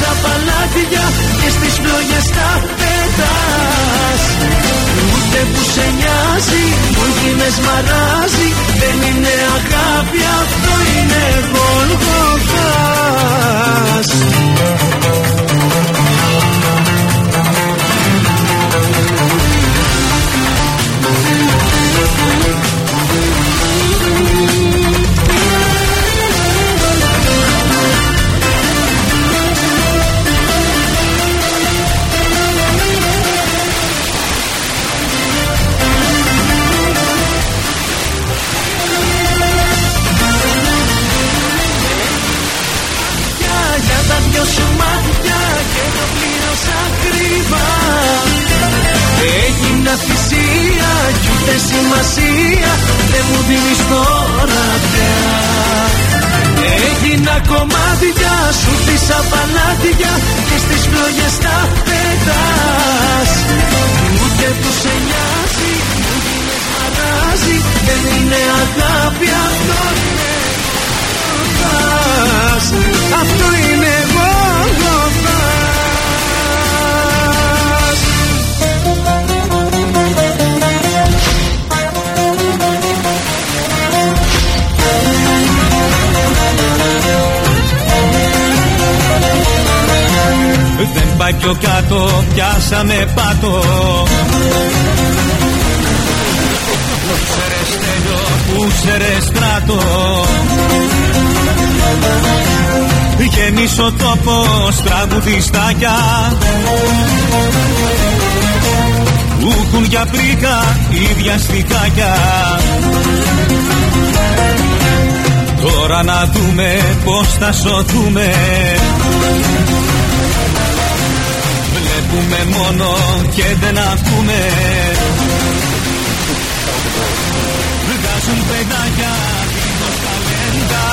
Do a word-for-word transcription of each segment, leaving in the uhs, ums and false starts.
στα παλάτια και στις φλόγες τα πετάς. Ούτε που σε νοιάζει, μου γίνες μαράζι. Δεν είναι αγάπη, αυτό είναι Γολγοθάς. Σου μάτια και το πλήρωσα ακριβά. Έγινα θυσία κι ούτε σημασία δεν μου δίνεις τώρα πια. Έγινα κομμάτια, σου χτίσα παλάτια και στις φλόγες τα πετάς. Ούτε που σε νοιάζει, μου γίνες μαράζι. Δεν είναι αγάπη, αυτό είναι Γολγοθάς. Αυτό είναι Γολγοθάς. Δεν πάει πιο κάτω, πιάσαμε πάτο. Πού ξέρες τέλειο, πού ξέρες στράτο. Γεμίσει ο τόπος τραγουδιστάκια που έχουν για πρίκα ίδια στικάκια. Τώρα να δούμε πως θα σωθούμε. Βλέπουμε μόνο και δεν ακούμε. Βγάζουν παιδάκια δίχως ταλέντα.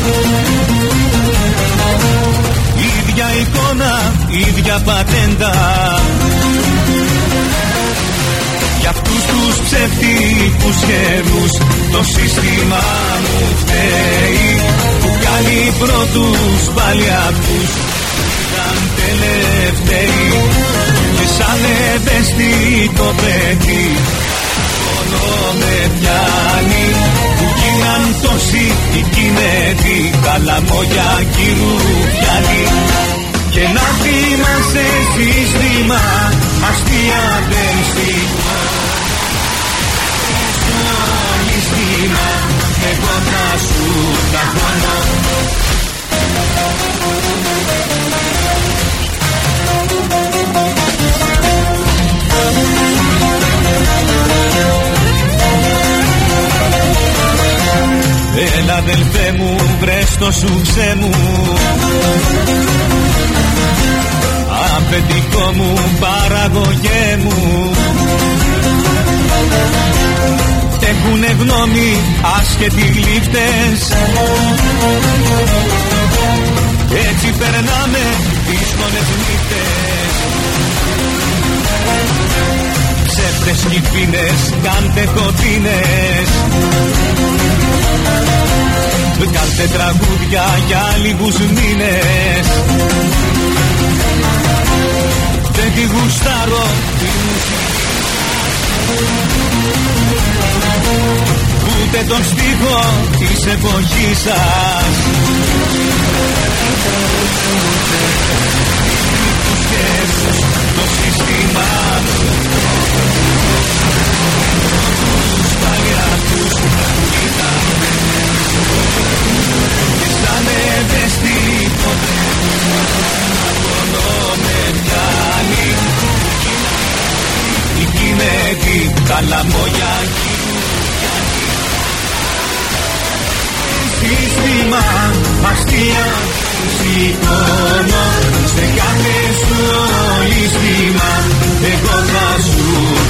Ίδια εικόνα, ίδια πατέντα. Για αυτούς τους ψεύτικους γέρους το σύστημα μου φταίει. Που κάνει πρώτους πάλι αυτούς ήταν τελευταίοι. Και σαν ευαίσθητο παιδί μόνο με πιάνει. Που γίναν τόσοι οι κινέδοι, καλαμόγια κυρουβιάνοι. Και να θυμάσαι σύστημα, αστεία δεν σηκώ. Στο ληστήμα, εγώ θα σου τα χώνω. Έλα αδελφέ μου, βρες το σουξέ μου. Αφεντικό μου, παραγωγέ μου. Έχουνε γνώμη άσχετοι γλύφτες. Έτσι περνάμε δύσκολες νύχτες. Ψεύτες κι φίνες, κάντε κοτίνες. Κάντε τραγούδια για λίγους μήνες. Δεν τη γουστάρω τη μουσική, ούτε τον στίχο της εποχής σας. Τους γέρους, το σύστημα μου, τους παλιάτους που κοιτάμε. Και σαν ευαίσθητο μόνο με πιάνει. Η κινέτη, τα λαμόγια κυρουβιάνει. Σύστημα, αστεία, σηκώνω. Σε κάθε σου λύστημα, εγώ θα σου